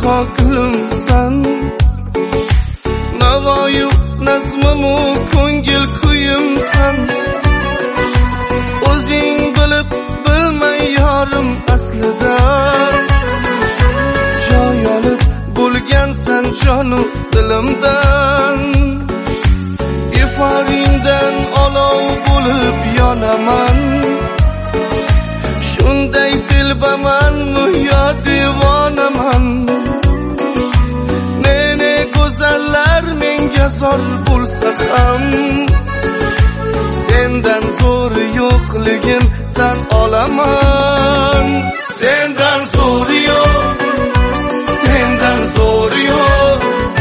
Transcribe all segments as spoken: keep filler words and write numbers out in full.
tanho gülümsen. Navoyu nazmimu ko'ngil kuyimsan. O'zing bilib bilmay yorim aslida joy olib bo'lgansan jonu dilimdan. Iforingdan olov bo'lib yonaman. Shunday dilbamanmi yo devonaman. Meni go'zallar menga zor bo'lsa ham sendan zo'r yo'qligin tan olaman. Sendan zo'r yo'q, sendan zo'r yo'q.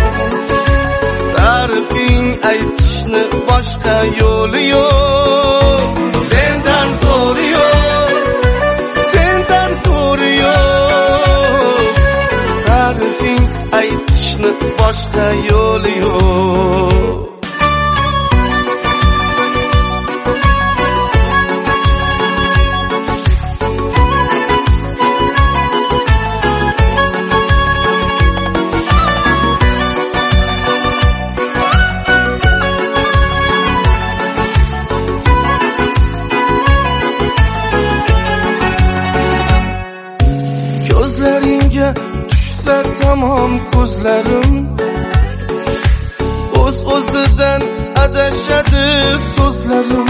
Ta'rifing aytishni boshqa yo'li yo'q. Sendan zo'r yo'q, sendan zo'r yo'q. Ta'rifing aytishni boshqa yo'li yo'q. Ko'zlaringga tushsa tamom ko'zlarim, o'z o'zidan adashadi so'zlarim.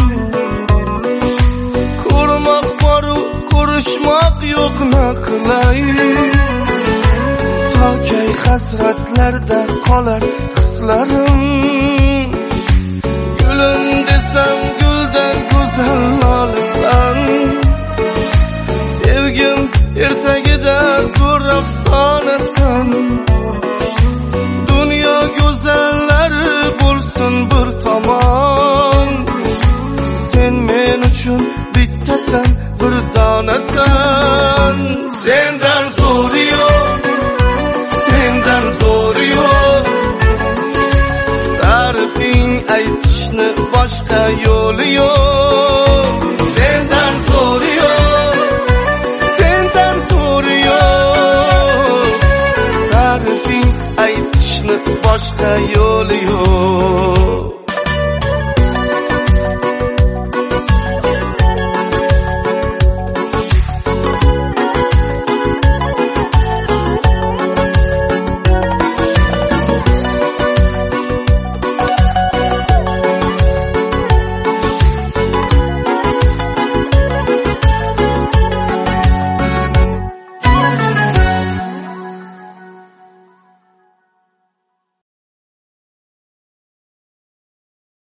Ko'rmoq boru ko'rishmoq yo'q na qilay. Tokay hasratlarda qolar hislarim. Gulim desam guldan go'zal olasan. Sevgim ertagida zo'r afsonasan. Dunyo go'zallari bo'lsin bir tomon. Sen men uchun bittasan, bir donasan. Sendan zo'r yo'q, sendan zo'r yo'q. Ta'rifing aytishni boshqa yo'li yo'q. Sendan zo'r yo'q, sendan zo'r yo'q. Ta'rifing aytishni boshqa yo'li yo'q.